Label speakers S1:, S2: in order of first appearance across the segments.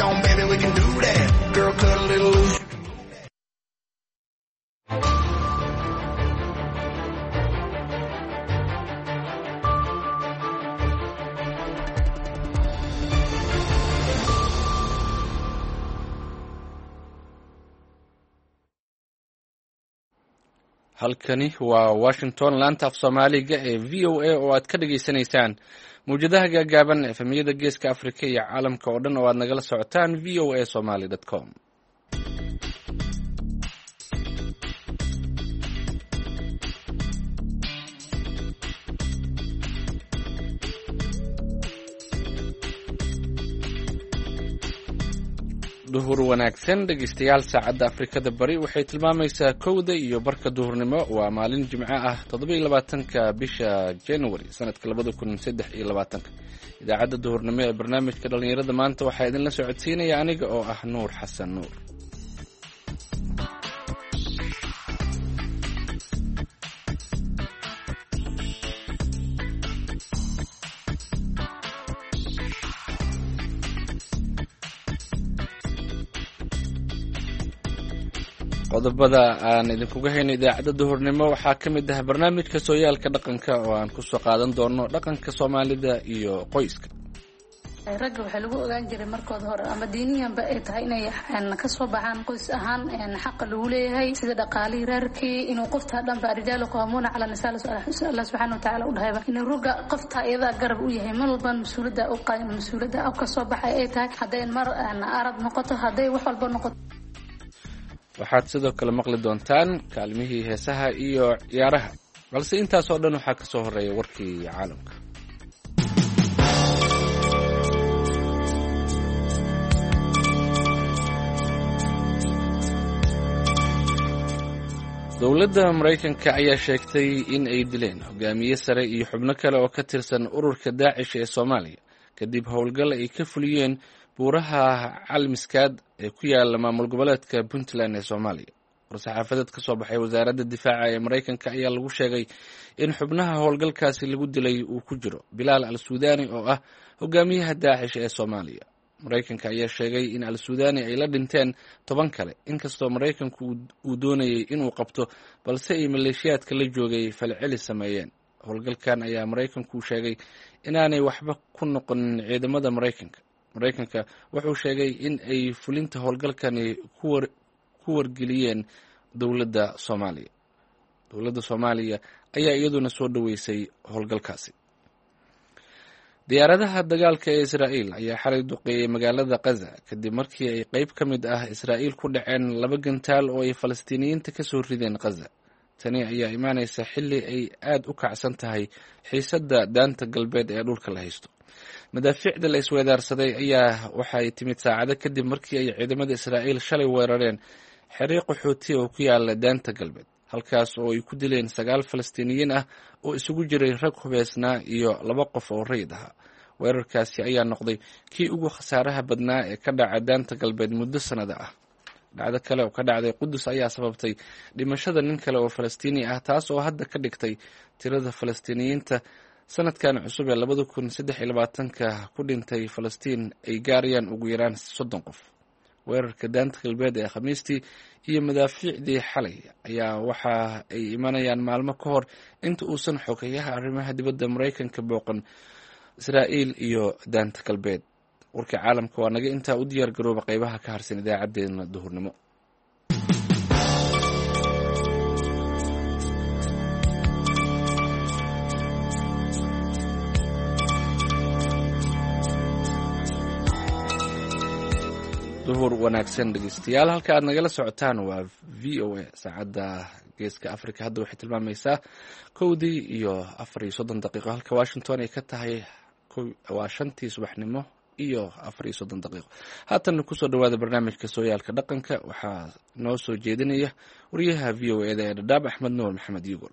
S1: on, baby, we can do that. Girl, cut a little loose.
S2: halkani waa Washington laanta af Soomaaliga ee VOA oo aad ka dhageysanaysaan mawjadaha gaagaaban efemiyada geeska Afrika iyo caalamka oo dhan oo aad nagala socotaan voasomali.com. duhur wanaagsan dhegeystayaal saacadda Afrikada Bari waxay tilmaamaysaa 1:00 iyo barka duhurnimo waa maalin Jimco ah 27ka bisha January sanadka 2023 idaacadda duhurnimo ee barnaamijka dhalinyarada maanta waxaa idin la socodsiinaya aniga oo ah Nuur Xasan Nuur. qodobada aan idinkuga hayno idaacadda duhurnimo waxaa ka mid ah barnaamijka sooyaalka dhaqanka oo aan ku soo qaadan doono dhaqanka Soomaalida iyo qoyska.
S3: ragga waxaa lagu ogaan jiray markooda hore ama diiniyanba ay tahay inay ka soo baxaan qoys ahaan xaq lagu leeyahay sida dhaqaalihii reerkii inuu qofta dhanba rijaalu qaamuuna cala nisaa Allah subhanahu wa ta'ala u dhahay inuu ruga qofta iyada garab u yahay mar walba mas'uuliyadda u qaadan mas'uuliyadda ka soo baxay ay tahay haday mar arad noqoto haday wax walba noqoto.
S2: waxaad sidoo kale maqli doontaan kaalmihii heesaha iyo ciyaaraha balse intaas oo dhan waxaa ka soo horeeya warkii caalamka. dowladda Mareykanka ayaa sheegtay in ay dileen hogaamiye sare iyo xubno kale oo ka tirsan ururka Daacish ee Soomaaliya kadib howlgal ay ka fuliyeen buuraha Calmiskaad ee ku yaala maamul goboleedka Puntland ee Soomaaliya. War-saxaafadeed ka soo baxay wasaaradda difaaca ee Mareykanka ayaa lagu sheegay in xubnaha howlgalkaasi lagu dilay uu ku jiro Bilaal al-Suudani oo ah hogaamiyaha Daacish ee Soomaaliya. Mareykanka ayaa sheegay in al-Suudani ay la dhinteen 10 kale inkastoo Mareykanku uu doonayay inuu qabto balse ay maleeshiyaadka la joogay falceli sameeyeen. howlgalkan ayaa Mareykanku sheegay inaanay waxba ku noqonin ciidamada Mareykanka. Mareykanka wuxuu sheegay in ay fulinta howlgalkani ku wargeliyeen dowladda Soomaaliya. Dowladda Soomaaliya ayaa iyaduna soo dhaweysay howlgalkaasi. diyaaradaha dagaalka ee Israa'iil ayaa xalay duqeeyay magaalada Gaza kadib markii ay qayb ka mid ah Israa'iil ku dhaceen 2 gantaal oo ay Falastiiniyiinta ka soo rideen Gaza. tani ayaa imaanaysa xilli ay aad u kacsan tahay xiisadda daanta galbeed ee dhulka la haysto. madaafiicda la isweedaarsaday ayaa waxay timid saacado kadib markii ay ciidamada Israa'iil shalay weerareen xiriiq qaxooti oo ku yaala daanta galbeed halkaas oo ay ku dileen 9 Falastiiniyiin ah oo isugu jiray rag hubeysnaa iyo 2 qof oo rayid ah. weerarkaasi ayaa noqday kii ugu khasaaraha badnaa ee ka dhaca daanta galbeed muddo sanado ah. dhacdo kale oo ka dhacday Qudus ayaa sababtay dhimashada nin kale oo Falastiini ah taas oo hadda ka dhigtay tirada Falastiiniyiinta sanadkan cusub ee 2023 ku dhintay Falastiin ay gaarayaan ugu yaraan 30 qof. weerarka daanta galbeed ee Khamiistii iyo madaafiicdii xalay ayaa waxa ay imanayaan maalmo ka hor inta uusan xogeyaha arrimaha dibadda Mareykanka booqan Israa'iil iyo daanta galbeed. warka caalamka waa naga intaa u diyaar garooba qaybaha ka harsan idaacadeena duhurnimo. duhur wanaagsan dhegeystayaal halka aad nagala socotaan waa VOA saacadda geeska Afrika hadda waxay tilmaamaysaa 1:00 iyo 34 daqiiqo halka Washington ay ka tahay waa 5:00 subaxnimo iyo 34 daqiiqo. haatan ku soo dhawaada barnaamijka sooyaalka dhaqanka waxaa noo soo jeedinaya wariyaha VOA ee Dhadhaab Axmed Nuur Maxamed Yugol.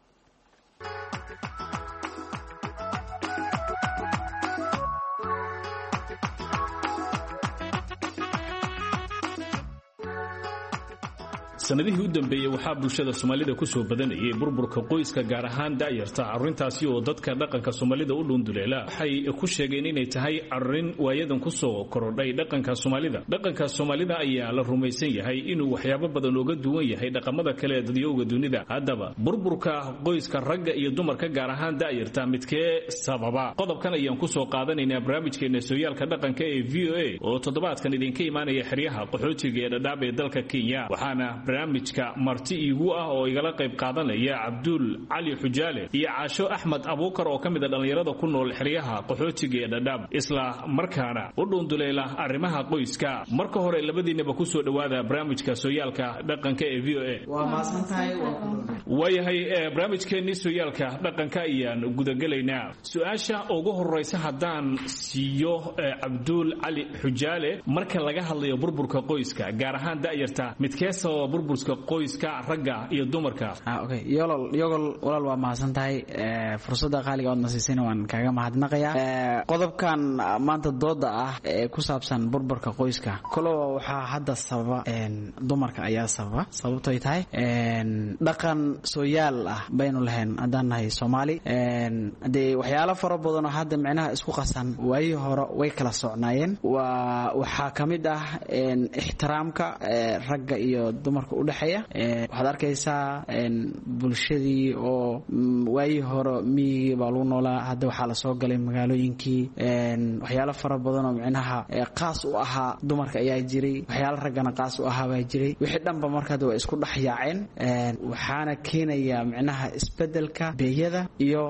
S4: sanadihii u dambeeyay waxaa bulshada Soomaalida ku soo badanayay burburka qoyska gaar ahaan daayarta arrintaasi oo dadka dhaqanka Soomaalida u dhunduleela waxay ku sheegeen inay tahay arrin waayadan ku soo korodhay dhaqanka Soomaalida ayaa la rumaysan yahay inuu waxyaabo badan uga duwan yahay dhaqamada kale ee dadweynaha dunida haddaba burburka qoyska ragga iyo dumarka gaar ahaan daayarta midkee sababa qodobkan ayaan ku soo qaadanaynaa barnaamijkeena sooyaalka dhaqanka ee VOA oo toddobaadkan idinka imaanaya xiriyaha qaxootiga ee Dadaab ee dalka Kenya waxaana barnaamijka marti igu ah oo igala qayb qaadanaya Abdul Ali Xujaale iyo Caasho Axmed Abuukar oo kamid ah dhalinyarada ku nool xiriyaha qaxootiga ee Dadaab isla markaana u dhunduleela arrimaha qoyska marka hore labadiinaba ku soo dhawaada barnaamijka sooyaalka dhaqanka ee VOA
S5: waa maasantahay
S4: waayahay barnaamijkeena sooyaalka dhaqanka ayaan gudagalaynaa su'aasha ugu horeysa haddaan siiyo Abdul Ali Xujaale marka laga hadlayo burburka qoyska gaar ahaan daayarta midkee sababa burburka qoyska ragga iyo dumarka
S5: okay yogol walaal waa maasantahay fursada qaaliga oo nasiisina waan kaaga mahadnaqayaa qodobkan maanta dooda ah ee ku saabsan burburka qoyska kolo waxa hadda sababa dumarka ayaa sababtay tahay dhaqan sooyaal ah baynu lahayn haddaan nahay Soomaali de waxyaalo fara badan oo hadda macnaha isku qasan waayii hore way kala socnaayeen waxa kamid ah ixtiraamka ragga iyo dumarka u dhaxeeya waxaad arkaysaa bulshadii oo waayii hore miyiga baa lagu noolaa hadda waxaa la soo galay magaalooyinkii waxyaalo fara badan oo macnaha qaas u ahaa dumarka ayaa jiray waxyaalo raggana qaas u ahaa baa jiray wixii dhanba markaad waa isku dhex yaaceen waxaana keenaya macnaha isbedelka beeyada iyo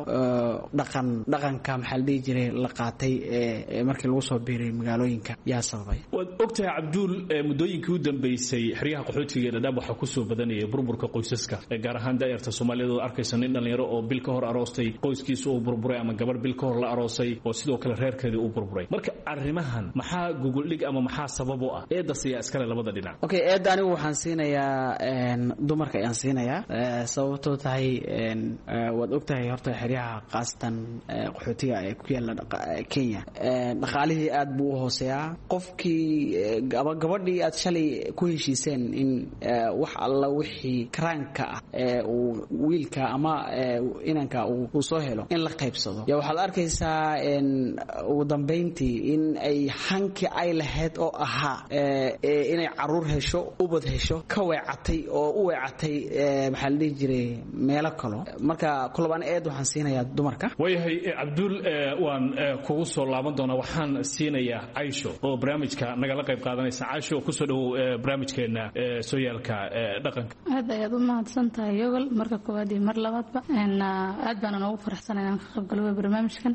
S5: dhaqanka maxaa la dhihi jiray la qaatay markii lagu soo biiray magaalooyinka yaa sababay
S4: waad ogtahay Abdul muddooyinkii u dambeysay xiriyaha qaxootiga ee Dadaab waxa ku soo badanayay burburka qoysaska gaar ahaan daayarta Soomaaliyeed oo arkaysan in dhalinyaro oo bil ka hor aroostay qoyskiisu uu burburay ama gabar bil ka hor la aroosay oo sidoo kale reerkeedii uu burburay marka arrimahan maxaa Google dhig ama maxaa sabab u ah eedasiya iskale labada dhinac
S5: okay anigu waxaan siinayaa dumarka ayaan siinayaa sababtoo tahay waad ogtahay horta xiriyaha qaastan qaxootiga ee ku yaala Kenya dhaqaalihii aad buu u hooseeyaa qofkii gabadhii aad shalay ku heshiiseen in wax alla wixii karaanka ah uu wiilka ama inanka uu soo helo in la qaybsado ya waxaad arkaysaa ugu dambeyntii in ay hanki ay lahayd oo ahaa inay caruur hesho ubad hesho ka weecatay oo u weecatay maxaa la dhihi jiray meelo kale marka kulabaan waxaan siinayaa dumarka
S4: waayahay Abdul waan kugu soo laaban doonaa waxaan siinayaa Aisho oo barnaamijka nagala qayb qaadanaysa Aisho ku soo dhaw barnaamijkeena sooyaalka dhaqanka
S3: aad ayaad u mahadsantahay yogol marka koowaad iyo mar labaadba aad baan ugu faraxsanahay inaan ka qayb galo barnaamijkan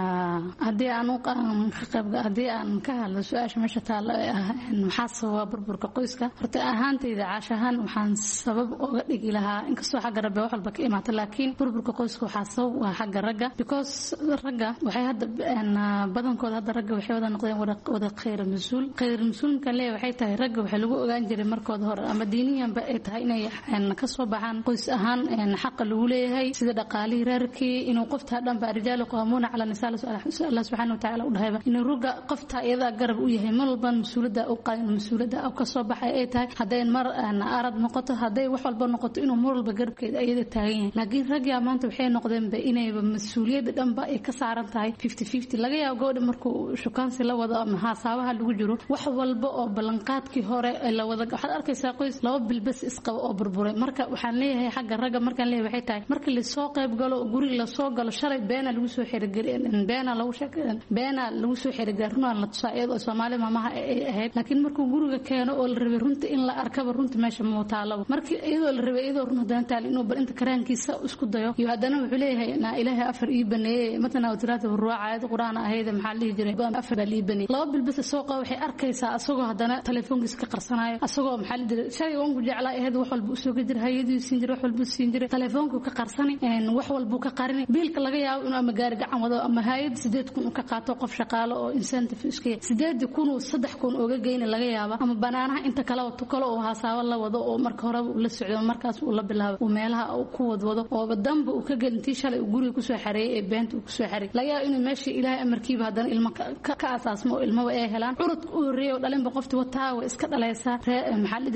S3: haddii aan ka hadlo su'aasha meesha taalo ee ah maxaa sababa burburka qoyska horta ahaantayda caashahan waxaan sabab uga dhigi lahaa inkastoo xagga rabbi wax walba ka imaata laakiin burburka qoyska waxaa sabab waa xagga ragga because ragga waxay hadda badankooda hadda ragga waxay wada noqdeen wada khayr mas'uulka leeyahay waxay tahay ragga waxa lagu ogaan jiray markooda hore ama diiniyanba ay tahay inay ka soo baxaan qoys ahaan xaq lagu leeyahay sida dhaqaalihii reerkii inuu qofta dhanba rijaalu qaamuuna cala nisaa Allah subhanahu wa ta'ala u dhahayba inuu ruga qofta iyada garab u yahay mar walba mas'uuliyadda oo ka soo baxay ay tahay haday mar arad noqoto haday wax walba noqoto inuu mar walba garabkeeda iyada taagan yahay laakiin ragga maanta waxay noqdeen inayba mas'uuliyadda dhanba ay ka saaran tahay 50-50 laga yaabo gabadha markuu shukaansi la wado ama haasabaha lagu jiro wax walba oo balanqaadkii hore la wada waxaad arkaysaa qoys laba bilbas isqaba oo burburay marka waxaan leeyahay xagga ragga markaan leeyahay waxay tahay marka la soo qayb galo guriga la soo galo shalay beena lagu soo xirigelin beena lagu soo xirigelin runaan la tusaayado Soomaali maamaha ay ahayd laakiin markuu guriga keeno oo la rabay runta in la arkaba runta meesha ma taalo markii iyadoo la rabay iyadoo run hadan taal inuu bar inta karaankiisa isku dayo iyo hadana wuxuu leeyahay ilaahay afar ii baneeyay matana wadaad ruucaayad quraan ahayd maxaa la jiray afar ii baneeyay laba bilbas soo qaa waxay arkaysaa asagoo hadana telefoonkiisa ka qarsanayo asagoo maxaa la jiray shay ugu jeclaa ahayd wax walba soo gadir hay'adii siin jiray wax walba siin jiray telefoonku ka qarsani wax walba ka qarini biilka laga yaabo inuu ama gaari gacan wado ama hay'ad 8,000 ka qaato qof shaqaale oo incentive iska 8,000 3,000 uga geyn laga yaabo ama banaanaha inta kala wato kala oo haasaabo la wado oo marka hore la socdo markaas uu la bilaabo oo meelaha uu ku wado oo damba uu ka galintii shalay guriga ku soo xareeyay ee beenta uu ku soo xareeyay laga yaabo inuu meeshii ilaahay amarkiiba hadana ilmo ka asaasmo ilmo ay helaan urud u horeeyo dhalinba qofti wataa way iska dhalaysaa maxaa la isbitaalka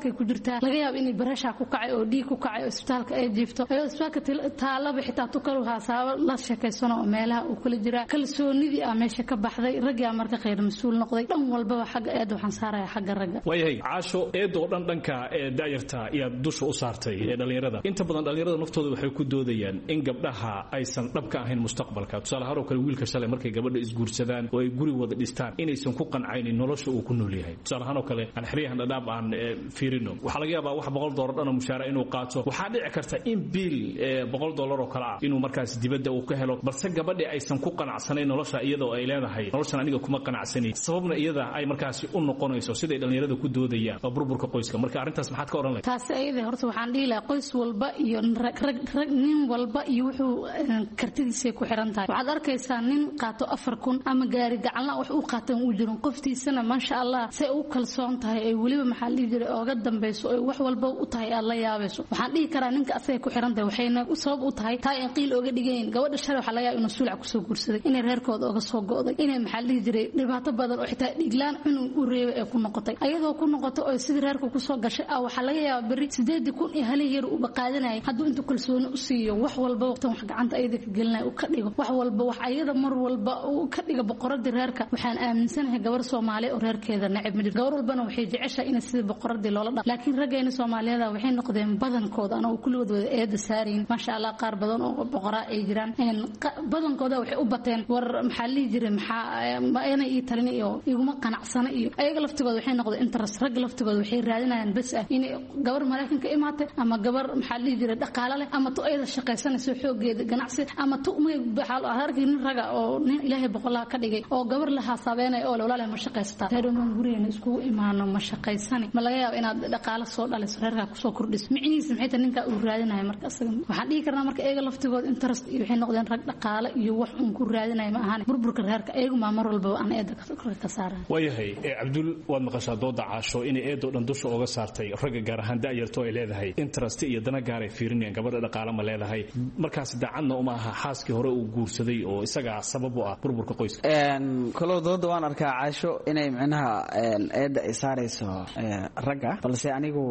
S3: isbitaalka ku jirtaa laga yaabo inay barasha ku kacay oo dhiig ku kacay oo isbitaalka ay jiifto ayuu isbitaalka taalaba xitaa tukalu haasaabo la sheekaysano oo meelaha uu kala jira kalsoonidii ah meesha ka baxday ragga marka khayr mas'uul noqday dhan walba xagga eed waxaan saaraya xagga ragga
S4: waayahay caasho eed oo dhanka daayirta iyo dusha u saartay dhalinyarada inta badan dhalinyarada naftooda waxay ku doodayaan in gabdhaha aysan dhabka ahayn mustaqbalka tusaale ahaan oo kale wiilka shalay markay gabadha isguursadaan oo ay guri wada dhistaan inaysan ku qancaynin nolosha uu ku nool yahay tusaale ahaan oo kale aan xiriyahan dhadhaab aan fiirino waxaa laga yaabaa wax $100 dhan mushaara inuu qaato waxaa dhici karta in biil $100 oo kale ah inuu markaas dibadda uu ka helo balse gabadha aysan ku qanacsanayn nolosha iyadoo ay leedahay noloshan aniga kuma qanacsani sababna iyada ay markaas u noqonayso siday dhalinyarada ku doodayaan oo burburka qoyska marka arintaas maxaad ka oran lahayd
S3: taas ayada horta waxaan dhihi lahaa qoys walba iyo rag nin walba iyo wuxuu kartidiisa ku xiran tahay waxaad arkaysaa nin qaato 4,000 ama gaari gacanla wax uu qaato uu jiro qoftiisana ma sha Allah say u kalsoon tahay ay waliba maxaa la jiray ooga dambayso ay wax walba u tahay alla yaabayso waxaan dhihi karaa ninka asaga ku xiran tahay waxayna u sabab u tahay taa in qiil ooga dhigeen gabadha shalay waxa laga yaabaa inuu suulac ku soo guursaday inay reerkooda ooga soo go'day inay maxaa la jiray dhibaato badan oo xitaa dhiglaan cunug u reebay ee ku noqotay ayadoo ku noqoto oo sidii reerku ku soo gashay waxa laga yaabaa bari 8,000 iyo hal yar uu baqaadanay hadduu inta kalsooni u siiyo wax walba waqtan wax gacanta ayada ka gelinay uu ka dhigo wax walba wax ayada mar walba uu ka dhigo boqoradii reerka waxaan aaminsanahay gabar Soomaali oo reerkeeda nacib mid gabar walbana waxay jeceshay in sidii boqoradii loola dhaqo laakiin ragayna Soomaaliyada waxay noqdeen badankooda anoo kulligood wada eeda saareen ma sha Allah qaar badan oo boqora ay jiraan badankooda waxay u bateen war maxaa li jiray maxaa ayna ii talin iyo iguma qanacsana iyo ayaga laftigooda waxay noqdeen interest rag laftigooda waxay raadinayaan bas ah in gabar Mareykanka imaatay ama gabar maxaa li jiray dhaqaale leh ama tu ayda shaqaysanayso xoogeeda ganacsi ama tu ma baxal arkin raga oo nin Ilaahay boqolaha ka dhigay oo gabar la hasaabeenay oo walaal ma shaqaysta taariikhdan guriga isku imaano ma shaqaysani ma laga yaabo inaad dhaqaale soo dhaliso reerka ku soo kordhis micnihiisa maxay tahay ninka uu raadinayo marka asaga waxaan dhihi karnaa marka ayaga laftigooda interest iyo waxay noqdeen rag dhaqaale iyo wax uu ku raadinayo ma ahan burburka reerka ayagu ma mar walba aan eeda ka saaraan
S4: waayahay Abdul waad maqashaa dooda caasho in eedo dhan dusha uga saartay ragga gaar ahaan daayirto ay leedahay interest iyo dana gaar ay fiirinayaan gabadha dhaqaale ma leedahay markaas daacadna uma aha xaaskii hore uu guursaday oo isaga sabab u ah burburka qoyska
S5: kolo dooda waan arkaa caasho inay macnaha eeda ay saarayso ragga balse anigu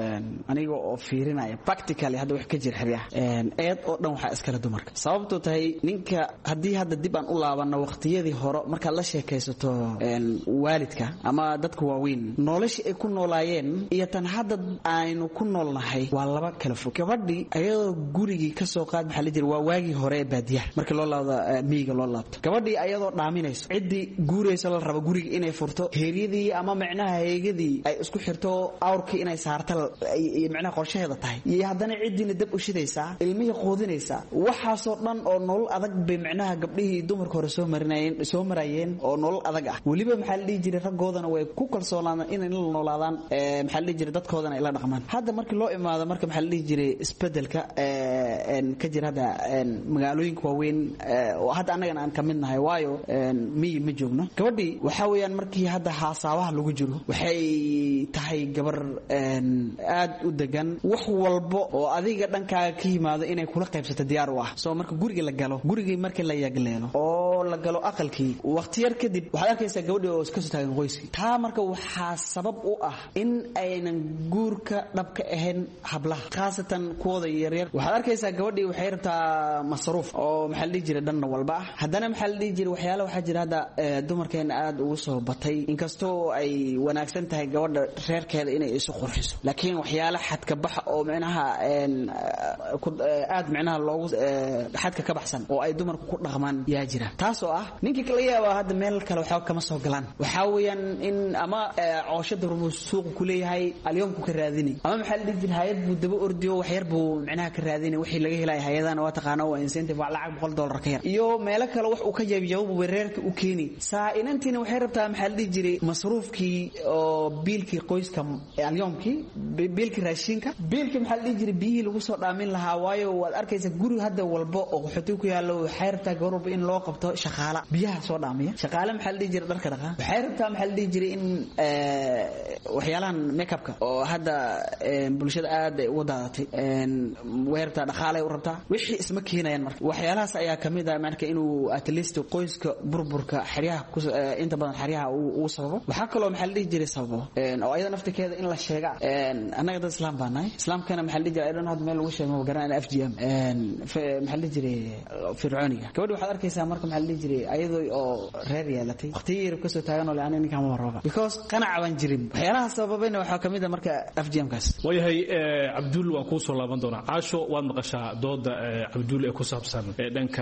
S5: oo fiirinaya practically hadda wax ka jir xiriya eed oo dhan waxa iskala dumarka sababtoo tahay ninka hadii hadda dib aan u laabano waqtiyadii hore marka la sheekaysato waalidka ama dadka waaweyn noloshii ay ku noolaayeen iyo tan hadda aynu ku noolnahay waa laba kala fog gabadhii ayadoo gurigii ka soo qaad maxaa la jiray waa waagii hore ee baadiyaha marka loo laado miyiga loo laabto gabadhii ayadoo dhaaminayso cidii guurayso la rabo guriga inay furto heeriyadii ama macnaha heegadii ay isku xirto awrkii inay saarto iyo macnaha qorshaheeda tahay iyo haddana cidiina dab u shidaysaa ilmihii qoodinaysaa waxaasoo dhan oo nolol adag bay macnaha gabdhihii dumarka hore soo marayeen oo nolol adag ah weliba maxaa la dhihi jiray raggoodana way ku kalsoonaadaan inay la noolaadaan maxaa la dhihi jiray dadkoodana ay la dhaqmaan hadda markii loo imaado marka maxaa la dhihi jiray isbedelka ka jira hadda magaalooyinka waaweyn oo hadda annagana aan ka mid nahay waayo miyi ma joogno gabadhii waxaa weeyaan markii hadda haasaabaha lagu jiro waxay tahay gabar aad u degan wax walba oo adiga dhankaaga ka yimaado inay kula qaybsato diyaar u ah soo marka guriga la galo gurigii markii la yagleelo oo la galo aqalkii waqti yar kadib waxaad arkaysaa gabadhii oo iska soo taagan qoyskii taa marka waxaa sabab u ah in aynan guurka dhabka ahayn hablaha khaasatan kuwooda yaryar waxaad arkaysaa gabadhii waxay rabtaa masruuf oo maxaa la dhihi jiray dhanna walba ah haddana maxaa la dhihi jiray waxyaala waxaa jira hadda dumarkeena aad ugu soo batay inkastoo ay wanaagsan tahay gabadha reerkeeda inay isu qurxiso laakiin waxyaala xadka baxa oo macnaha aad macnaha loogu xadka ka baxsan oo ay dumarku ku dhaqmaan yaa jira taasoo ah ninkii kala yaaba hadda meel kale waxba kama soo galaan waxaa weeyaan in ama cooshada rubuu suuq ku leeyahay alyoomku ka raadinay ama maxaa la dhihi jiray hay'ad buu daba ordiyo wax yar buu macnaha ka raadinay wixii laga helay hay'adana waa taqaano waa incentive waa lacag $100 ka yar iyo meelo kale wax uu ka jabiyo reerka u keeni inantiina waxay rabtaa maxaa la dhihi jiray masruufkii oo biilkii qoyska alyoomkii biilkii raashinka biilkii maxaa la dhihi jiray biyihii lagu soo dhaamin lahaa waayo waad arkaysaa guri hadda walba oo qaxooti ku yaalo waxay rabtaa gabar walba in loo qabto shaqaala biyaha soo dhaamiya shaqaala maxaa la dhihi jiray dharka dhaqa waxay rabtaa maxaa la dhihi jiray in waxyaalahan make-upka oo hadda bulshada aad ay ugu daadatay way rabtaa dhaqaalay u rabtaa wixii isma keenayaan marka waxyaalahaas ayaa kamid ah marka inuu at least qoyska burburka xariyaha inta badan xariyaha uu sababo waxaa kaloo maxaa la dhihi jiray sababo oo ayada nafteeda in la sheega annaga dad islaam baan nahay islaamkana maxaa la dhihi jiray ayadana had meel lagu sheego garanayna FGM maxaa la dhihi jiray fircooniga gabadha waxaad arkaysaa marka maxaa la dhihi jiray ayadoo oo reer yeelatay waqtigeer ka soo taagan oo laana ninka ma warooba because qanac baan jirin waxyaalaha sababayna waxaa kamid ah marka FGM kaas
S4: wayahay Abdul waa ku soo laaban doona caasho waad maqashaa dooda Abdul ee ku saabsan dhanka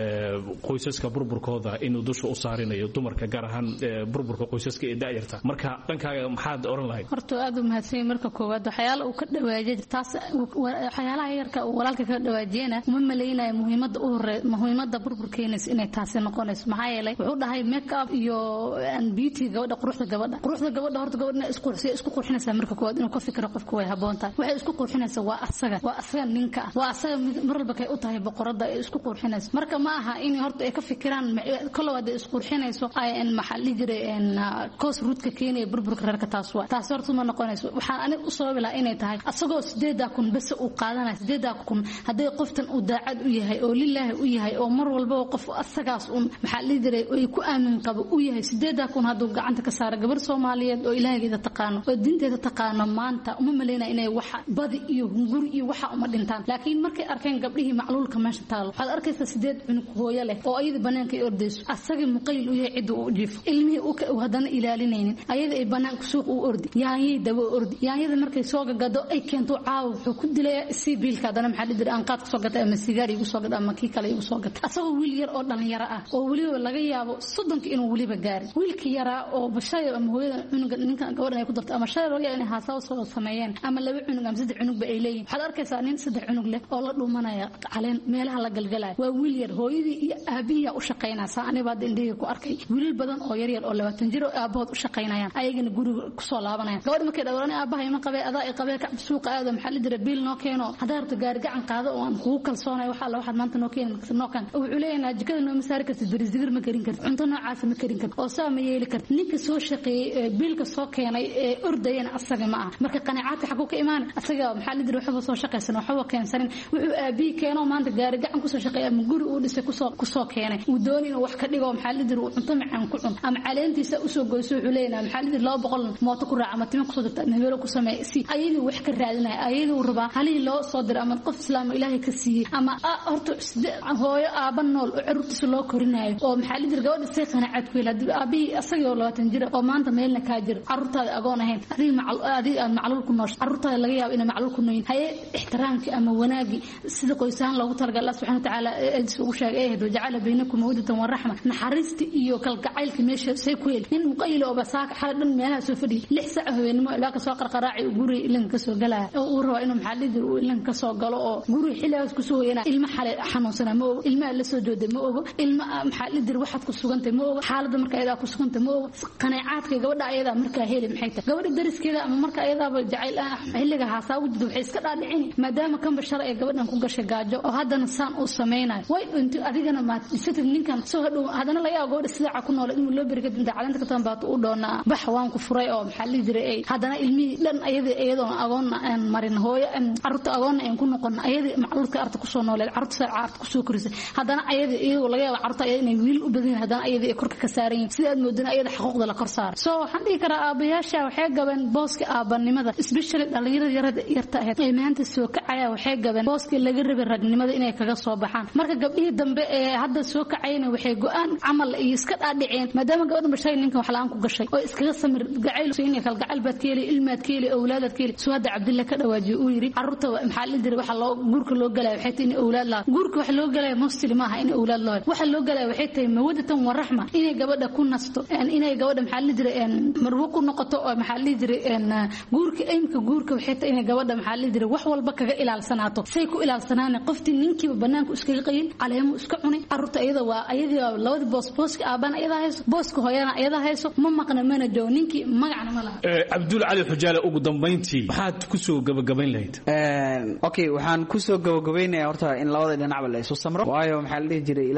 S4: qoysaska burburkooda inuu dusha u saarinayo dumarka gaar ahaan burburka qoysaska ee daayirta marka dhankaaga maxaad oran lahayd
S3: horta aad u mahadsan marka koowaad waxyaalo uu ka dhawaajay taas waxyaalaha yarka uu walaalka ka dhawaajiyana uma maleynaayo muhiimada burburkeenis inay taasi noqonayso maxaa yeelay wuxuu dhahay make up iyo beauty gabadha quruxda gabadha horta gabadha isku qurxinaysa marka koowaad inuu ka fikiro qofku way haboontahay waxay isku qurxinaysa waa asaga ninka waa asaga mar walba kay u tahay boqorada ay isku qurxinayso marka ma aha in horta ay ka fikiraan kala wada isku qurxinayso ay maxalli jiray koos ruudka keenay burburka reerka taas horta ma noqonayso waxaan aniga u sababi lahaa inay tahay asagoo 8,000 bas uu qaadanayo 8,000 haday qoftan uu daacad u yahay oo lilaahi u yahay oo mar walba qof asagaas maxalli jiray oo ku aamin qabo u yahay 8,000 haduu gacanta ka saaro gabar Soomaaliyeed oo ilaahigeeda taqaano oo diinteeda taqaano maanta uma maleena inay wax badi iyo hunguri iyo waxa uma dhintaan laakiin markay arkeen gabdhihii macluulka meesha taalo waxaad arkaysaa 8 cunug hooyo leh oo ayada banaanka ay ordayso asaga muqayl u yahay cid uu jiif ilmihii uu hadana ilaalinaynin ayada ay banaanka suuq u ordi yaayay dabo ordi yaayada markay soo gagado ay keento caaw wuxuu ku dilay si biilka hadana maxaa la diray aan qaad soo gatay ama sigaar igu soo gaday ama kii kale igu soo gatay asagoo wiil yar oo dhalinyaro ah oo waliba laga yaabo 30 inuu waliba gaari wiilkii yara oo bashay ama hooyada cunuga ninka gabadha ay ku darto ama shay laga inay haasaw soo sameeyeen ama 2 cunug ama 3 cunug ba ay leeyihiin waxaad arkaysaa nin 3 cunug leh oo la dhuumanaya caleen meelaha la galgalay waa wiil yar hooyadii iyo aabihiya u shaqeynaysa aniga indhiga ku arkay wiil badan oo yar yar oo 20 jir oo aabahood u shaqeynayaan ayagana guriga ku soo laabanayaan gabadha markay dhawraan aabahay ma qabay adaa ay qabay ka suuqa aado maxaa la diray biil noo keeno hadaarta gaari gacan qaado oo aan kugu kalsoonay waxa la waxaad maanta noo keeno noo kan wuxuu leeyahay jikada noo masaari kartid barisigir ma karin kartid cunto noocaas ma karin kartid oo saa ma yeeli kartid ninka soo shaqeeyay biilka soo keenay ee ordayana asaga ma ah marka qanaacad xaqu ka imaan asaga maxaa la diray waxa soo shaqeysan waxa keensan wuxuu aabi keeno maanta gaari gacan ku soo shaqeeyay ama guri uu dhisay ku soo keenay uu doon inuu wax ka dhigo maxaa la diray cunto macaan ku cun ama caleentiisa u soo goyso wuxuu leeyahay maxaa la diray 200 mooto ku raaca ama timo ku soo dirta meelo ku sameeyay si ayadii wax ka raadinay ayadii raba halii loo soo diray ama qof islaam ilaahay ka siiyay ama horta hooyo aaba nool oo cirurtiisa loo korinayo oo maxaa la diray gabadha si qanaacad ku leeyahay aabi asagoo 20 jir oo maanta meelna ka jir carruurtaada agoon ahayn adiga macluul ku noosh carruurtaada laga yaabo inay macluul ku nooyin haye ixtiraamki ama wanaagi sida qoysaan loogu talagalay Allah subhanahu wa ta'ala uu sheegay ee jacala baynakum mawadatan wa rahma naxariisti iyo kalgacaylka meesha say ku yeel nin muqayil oo basaak xalan meelaha soo fadhi 6 saac haweenimo ilaa ka soo qarqaraaci guri ilan ka soo galaa oo rabo inuu maxallidir uu ilan ka soo galo oo guri xilligaas ku soo yeena ilma xalay xanuunsana ma ogo ilma la soo jooday ma ogo ilma maxallidir waxaad ku sugantay ma ogo xaaladda marka ayada ku sugantay ma ogo qanaacadka gabadha ayada marka heli maxay tahay gabadha dariskeeda ama marka ayada jacayl ah xilliga haasaa wajid waxay iska dhaadhicin maadaama kan bashar ay gabadhan ku gashay gaajo oo haddana saan uu sameeyay way inta adigana ma isatid ninkan soo hadhow hadana laga yaabo gabadha sida ku nool inuu loo bariga dinta calanta ka tanbaad u doona bax waan ku furay oo maxalli jiray ay hadana ilmii dhan ayadoo agoon aan marin hooyo carruurta agoon aan ku noqon ayadii macluulka arta ku soo nooleed carruurta aart ku soo korisay hadana ayadii laga yaabo carruurta inay wiil u badin hadana ayadii korka ka saaran sida aad moodina ayada xuquuqda la kor saar soo waxaan dhigi karaa aabayaasha waxay gaban booska aabanimada especially dhalinyarada yarta ah ee maanta soo kacaya waxay gaban booska laga rabay ragnimada inay kaga soo baxaan marka gabdhihii dambe ee hadda soo kacayna waxay go'aan amal iyo iska dhaadhiceen maadaama gabadha bashay ninka wax la'aan ku gashay oo iskaga samir gacayl soo inay kalgacal baad keeli ilmaad keeli awlaadad keeli suwada Cabdilla ka dhawaaji uu yiri carruurta maxaa la diray waxa loo guurka loo galay waxay tahay in awlaad la guurka wax loo galay muslim ah in awlaad loo waxa loo galay waxay tahay mawadatan wa rahma inay gabadha ku nasto inay gabadha maxaa la diray marwo ku noqoto oo maxaa la diray guurka aymka guurka waxay tahay inay gabadha maxaa la diray wax walba kaga ilaalsanaato say ku ilaalsanaan qoftii ninkiiba banaanka iskaga qayl caleemo iska cunay carruurta ayada waa ayadii labada booska aaban ayada hayso booska hooyana ayada hayso ma maqna mana joog ninkii magacna ma laha
S4: Abdul Ali Xujaale ugu dambeyntii waxaad ku soo gabagabayn lahayd
S5: okay waxaan ku soo gabagabaynayaa horta in labada dhinac la isoo samro waayo maxaa la dhihi jiray ilaahay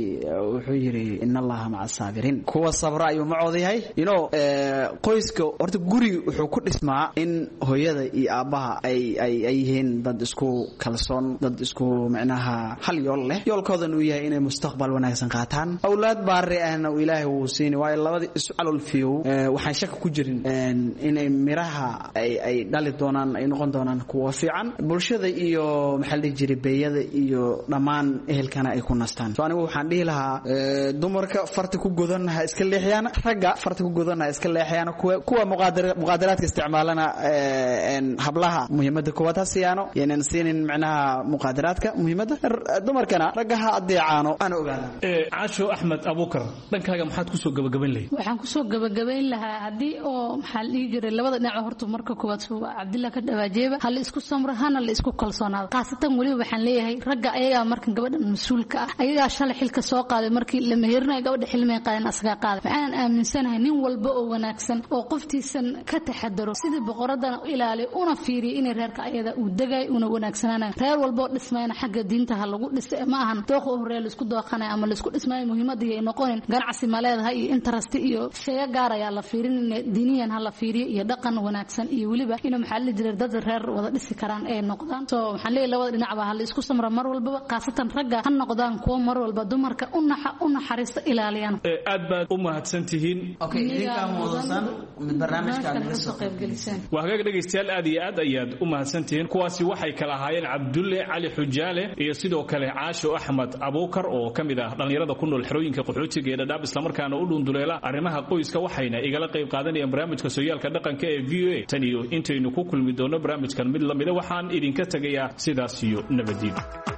S5: wuxuu yiri in allaha maca saabiriin kuwa sabra ayuu macooda yahay qoyska horta guri wuxuu ku dhismaa in hooyada iyo aabaha ay yihiin dad isku kalsoon dad isku macnaha hal yool leh yoolkoodan uu yahay inay mustaqbal wanaagsan qaataan awlaad baari ahna ilaahay uu siin waa labada isu calol fiiw waxaan shaka ku jirin inay miraha ay dhali doonaan ay noqon doonaan kuwa fiican bulshada iyo maxalli jiribeeyada iyo dhamaan ehelkana ay ku nastaan soo anigu waxaan dhihi lahaa dumarka farta ku godanaha iska leexiyaan ragga farta ku godanaha iska leexiyaan kuwa muqaadaraadka isticmaalana hablaha muhiimada koowaad ha siyaano yeenan siinin macnaha muqaadaraadka muhiimada dumarkana raggaha adeecaano aan ogaana
S4: caasho axmed abuukar dhankaaga maxaad ku soo gabagabayn lahayd
S3: waxaan ku soo gabagabayn lahaa hadii oo maxaa la jiray labada dhinac horta marka koowaad soo Cabdillah ka dhawaajeeba hal isku samrahana la isku kalsoonaado qaasatan wali waxaan leeyahay ragga ayaga markan gabadha mas'uulka ah ayaga shalay xilka soo qaaday markii la mehernayo gabadha xilmay qaadan asaga qaaday waxaan aaminsanahay nin walba oo wanaagsan oo qoftiisan ka taxadaro sidii boqoradana ilaali una fiiriyo in reerka ayada uu dagay una wanaagsanaanayo reer walba oo dhismayna xagga diinta ha lagu dhisay ma ahan dooq oo reer isku dooqanay ama la isku dhismay muhiimada ay noqon ganacsi maleedahay iyo interest iyo shay gaar ah la fiirin diiniyan ha la fiiriyo iyo dhaqan wanaagsan iyo waliba inuu maxal jiray dad reer wada dhisi karaan ay noqdaan soo waxaan leeyahay labada dhinac ba hal isku samra mar walba qaasatan ragga ha noqdaan kuwa mar walba dumarka u naxariista ilaaliyaan
S4: aad baad u mahadsantihiin
S5: idinka muudan mid barnaamijka naga soo qayb galisaan
S4: waa hagaag dhageystayaal aad iyo aad ayaad u mahadsantihiin kuwaasi waxay kala ahaayeen Cabdulle Cali Xujaale iyo sidoo kale Caasho Axmed Abuukar oo kamid ah dhalinyarada ku nool xerooyinka qaxootiga ee Dadaab isla markaana u dhunduleela arrimaha qoyska waxayna igala qayb qaadanayaan barnaamijka sooyaalka dhaqanka ee VOA tan iyo intaynu ku kulmi doono barnaamijkan mid lamid ah waxaan idinka tagayaa sidaas iyo nabadgelyo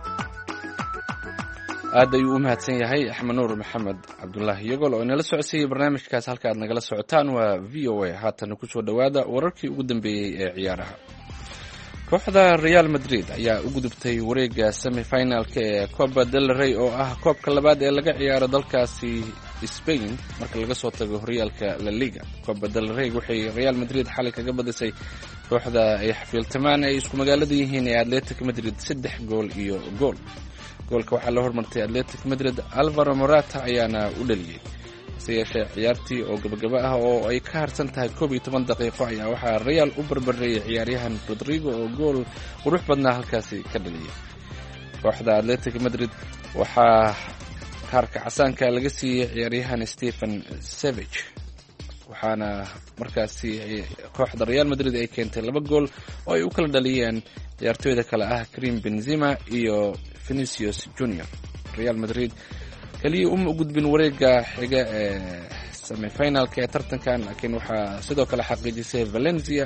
S2: aad ayuu u mahadsan yahay Axmed Nuur Maxamed Cabdullaahi Yagol oo inala socodsiiyay barnaamijkaas halka aad nagala socotaan waa VOA haatan ku soo dhawaada wararkii ugu dambeeyay ee ciyaaraha kooxda Real Madrid ayaa u gudubtay wareegga semi-finalka ee Copa del Rey oo ah koobka labaad ee laga ciyaaro dalkaasi Spain marka laga soo tago horyaalka La Liga Copa del Rey waxay Real Madrid xalay kaga badisay kooxda ay xafiiltamaan ay isku magaalada yihiin ee Atletico Madrid 3 gool iyo gool goolka waxaa la hormartay Atletico Madrid Alvaro Morata ayaana u dhaliyay siyaasha ciyaartii oo gabagaba ah oo ay ka harsan tahay 12 daqiiqo ayaa waxaa Real u barbareeyay ciyaaryahan Rodrigo oo gool qurux badnaa halkaasi ka dhaliyay kooxda Atletico Madrid waxaa kaarka casaanka laga siiyay ciyaaryahan Stefan Savic waxaana markaasi kooxda Real Madrid ay keentay 2 gool oo ay u kala dhaliyeen ciyaartooyda kale ah Karim Benzema iyo Vinicius Junior Real Madrid kaliya uma gudbin wareegga xiga ee semi-finalka ee tartankan laakiin waxaa sidoo kale xaqiijisay Valencia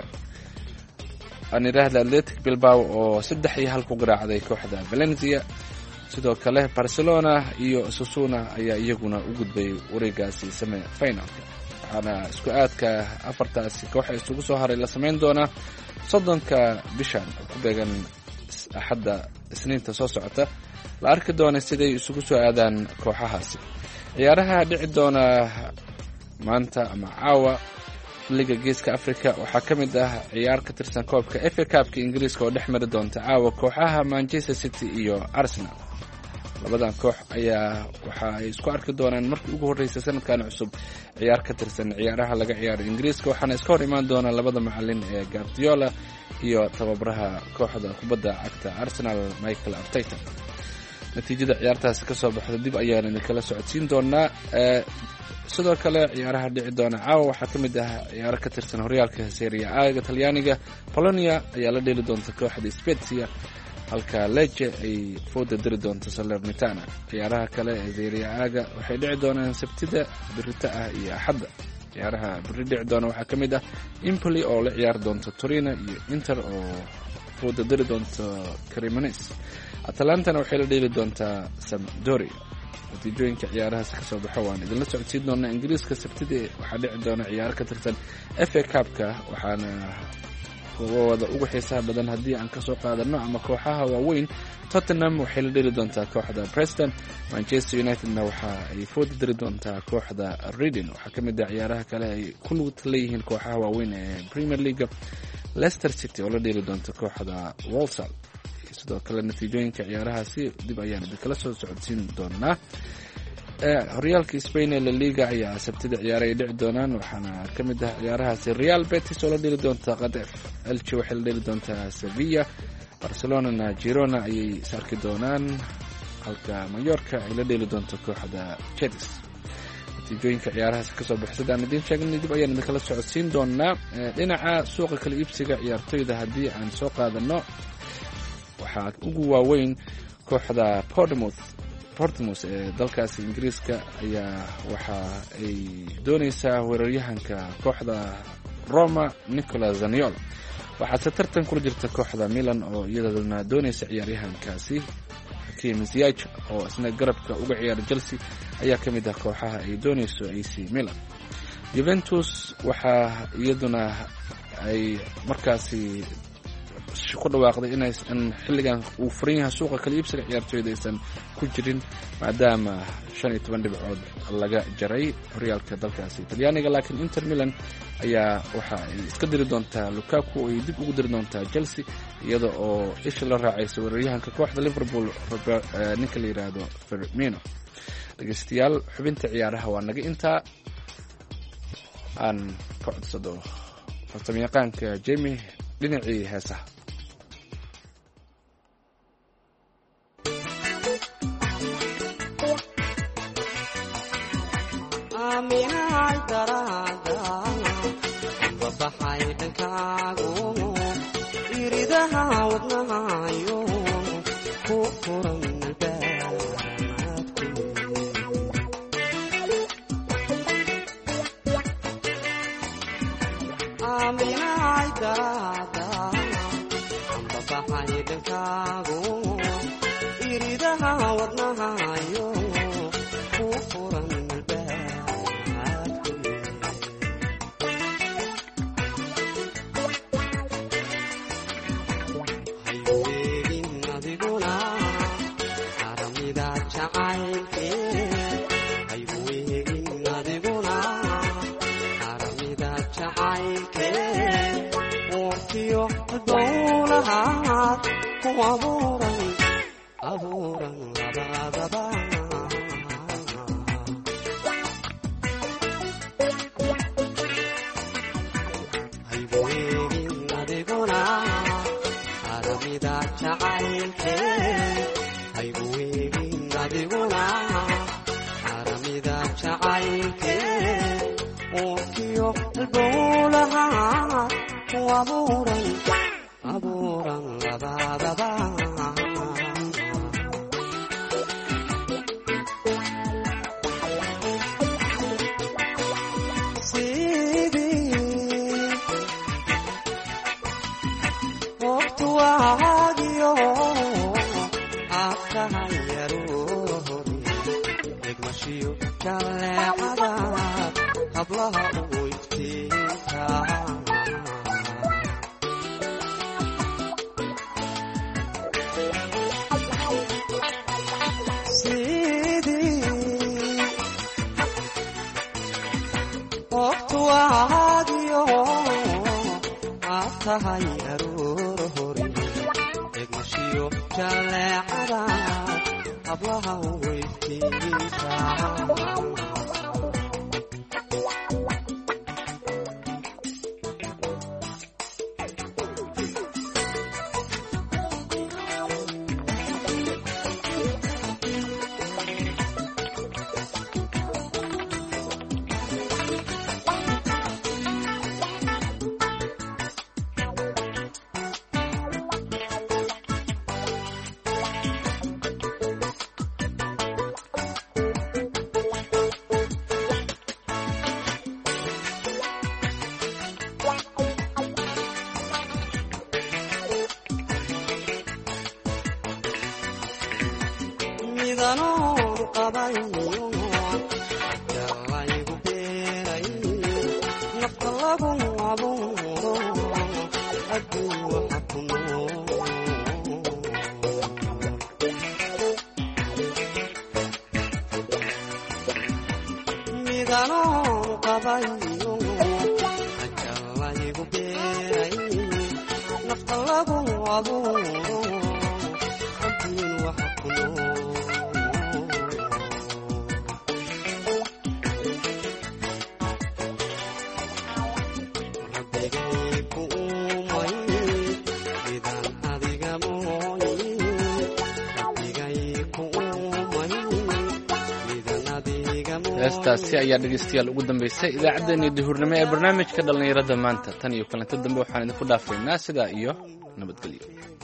S2: Athletic Bilbao oo 3-1 ku garaacday kooxda Valencia sidoo kale Barcelona iyo Osasuna ayaa iyaguna u gudbay wareeggaasi semi-finalka waxaana isku aadka afartaasi koox isugu soo haray la sameyn doonaa 30 bishan ku beegan axadda isniinta soo socota la arki doona siday isugu soo aadaan kooxahaasi ciyaaraha dhici doona maanta ama caawa liga geeska Afrika waxaa ka mid ah ciyaar ka tirsan koobka FA Cup-ka Ingiriiska oo dhex mari doonta caawa kooxaha Manchester City iyo Arsenal labadan koox ayaa waxa ay isku arki doonaan markii ugu horeysay sanadkan cusub ciyaar ka tirsan ciyaaraha laga ciyaaro Ingiriiska waxaana iska hor imaan doona labada macallin ee Guardiola iyo tababaraha kooxda kubadda cagta Arsenal Mikel Arteta natiijada ciyaartaas ka soo baxda dib ayaan kala socodsiin doonaa sidoo kale ciyaaraha dhici doona caawa waxaa ka mid ah ciyaaro ka tirsan horyaalka Serie A ee Talyaaniga Polonia ayaa la dheeli doonta kooxda Spezia halka Lecce ay fooda diri doonto Salernitana ciyaaraha kale ee Serie A waxay dhici doonaan Sabtida birita ah iyo Axadda ciyaaraha biri dhici doona waxaa ka mid ah Empoli oo la ciyaar doonta Torino iyo Inter oo fooda diri doonta Cremonese Atalantana waxay la dheeli doontaa Sampdoria natiijooyinka ciyaarahaas ka soo baxo waan idinla socodsiin doonaa Ingiriiska Sabtida waxaa dhici doona ciyaar ka tirsan FA Cup-ka waxaana kuwada ugu xiisaha badan haddii aan ka soo qaadano ama kooxaha waaweyn Tottenham waxay la dheeli doontaa kooxda Preston Manchester United-na waxa ay food diri doontaa kooxda Reading waxaa ka mid ah ciyaaraha kale ay ku lug leeyihiin kooxaha waaweyn ee Premier League Leicester City oo la dheeli doonta kooxda Walsall sidoo kale natiijooyinka ciyaarahaasi dib ayaan idinkala soo socodsiin doonaa horyaalka Spain ee La Liga ayaa sabtida ciyaaray dhici doonaan waxaana ka mid ah ciyaarahaasi Real Betis oo la dheli doonta Qadaf, Elche waxay la dheli doontaa Sevilla, Barcelona Girona ayay sarki doonaan halka Mallorca ay la dheli doonto kooxda Cadiz. natiijooyinka ciyaarahaas ka soo baxsada aan idin sheegnay dib ayaan idinkala socodsiin doonaa. Dhinaca suuqa kala iibsiga ciyaartoyda haddii aan soo qaadano waxaa ugu waaweyn kooxda Portsmouth ee dalkaasi Ingiriiska ayaa waxa ay doonaysaa weeraryahanka kooxda Roma Nicola Zaniolo. waxaase tartan kula jirta kooxda Milan oo iyadana doonaysa ciyaaryahankaasi. Hakim Ziyech oo isna garabka uga ciyaara Chelsea ayaa ka mid ah kooxaha ay doonayso AC Milan. Juventus waxa iyaduna ay markaasi ku dhawaaqday inaysan xilligan uu furan yahay suuqa kala iibsiga ciyaartoyda aysan ku jirin maadaama 15 dhibcood laga jaray horyaalka dalkaasi Talyaaniga. laakiin Inter Milan ayaa waxa ay iska diri doontaa Lukaku oo ay dib ugu diri doontaa Chelsea iyada oo isha la raacaysa weeraryahanka kooxda Liverpool ninka la yiraahdo Firmino. dhageystayaal xubinta ciyaaraha waa naga intaa aan ka codsado farsamayaqaanka Jamie dhinacii heesaha. heestaasi ayaa dhegeystayaal ugu dambeysay idaacaddeenii duhurnimo ee barnaamijka dhallinyarada maanta tan iyo kalanta dambe waxaan idinku dhaafaynaa sidaa iyo nabadgelyo.